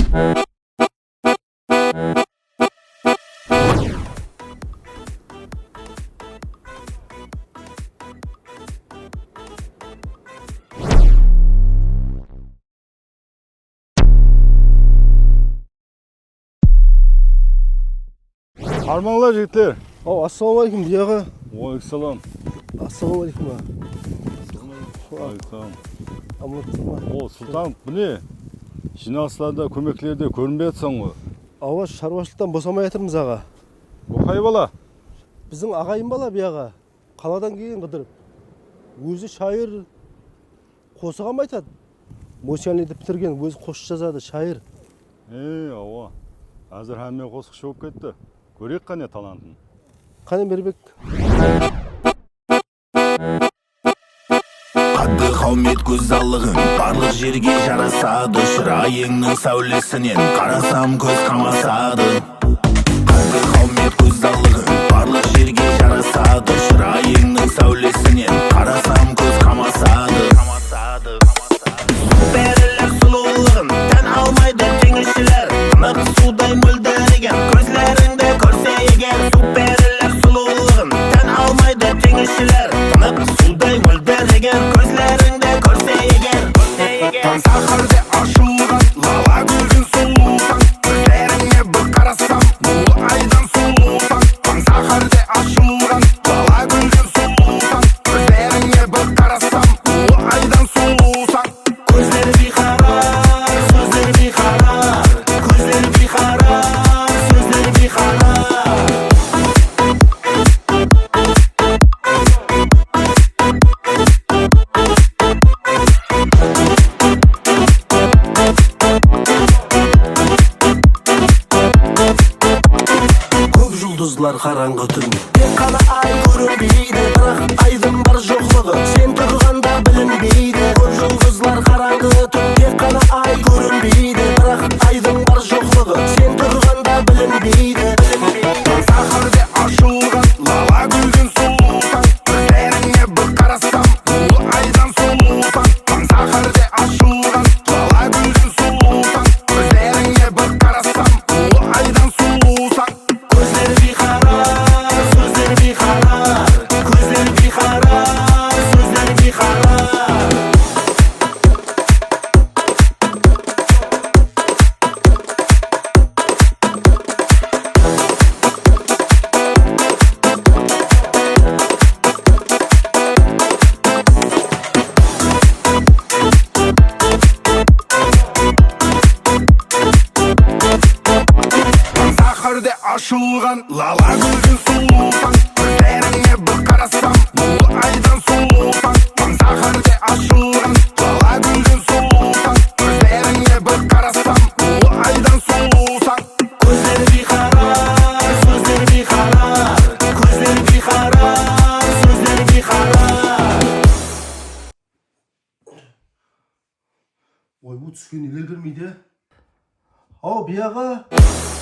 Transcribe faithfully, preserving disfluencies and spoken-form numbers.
Арманлар жігіттер. Ау, ассалаумалейкум, дияға. Уалейкумсалам. Ассалаумалейкум. Уалейкумсалам. Амандасың. О, Сұлтан, bu ne? Жиналыстарда, көмеклерде көрінбей жатсың ғой. Ава, шаруашылықтан босамай жатырмыз аға. Бұл қай бала? Біздің ағайын бала бияға. Қаладан келген қыдырып. Өзі шайыр қосыған айтады. Мосианлиді бітірген, өзі қош жазады, шайыр. Ей, ава. Әзір әмме қосық шоқ кетті. Көрек қане талантын. Қане Бербек. Қадды қаумет көзалығын барлық жерге жарасады. Шырайыңның сәулесінен қарасам көз қамасады. Қадды қаумет көзалығын барлық жерге жарасады. Шырайыңның сәулесінен қарасам көз қамасады. Перілер сұлулығын тән алмайды теңізшілер. Нық судай мөлдіреген көзлеріңді көрсе егер. Суперілер сұлулығын тән алмайды теңізшілер. Нық судай мөлдіреген көзлеріңді көрсе егер. Таң сахарда ашылған лала гүлдің сұлусан. Көздеріңе бір қарасам бұл айдан сұлусан. Таң сахарда ашылған лала гүлдің сұлусан. Көздеріңе бір қарасам бұл айдан сұлусан. Көздері бейқарар, сөздері бейқарар. Көздері бейқарар, сөздері бейқарар. Көп жұлдызлар қараңғы түн. Тек қана ай көрінбейді, бірақ айдың бар жоқлығы сен тұрғанда білінбейді. Көп жұлдызлар қараңғы түн. Тек қана ай көрінбейді, бірақ айдың бар жоқлығы сен тұрғанда білінбейді. Сахарда ашылған лала гүлдің сұлусан. Көздеріңе бір қарасам бұл айдан сұлусан. Сахарда ашылған лала гүлдің сұлусан. Көздеріңе бір қарасам бұл айдан сұлусан. Көздері бейқарар, сөздері бейқарар. Көздері бейқарар, сөздері бейқарар. Сахарда ашылған лала гүлдің сұлусан. Көздеріңе бір қарасам бұл айдан сұлусан. Сахарда ашылған лала гүлдің сұлусан. Көздеріңе бір қарасам бұл айдан сұлусан. Көздері бейқарар, сөздері бейқарар. Көздері бейқарар, сөздері бейқарар. Ой, бұл түскен елер бермейді. Ау, бияға.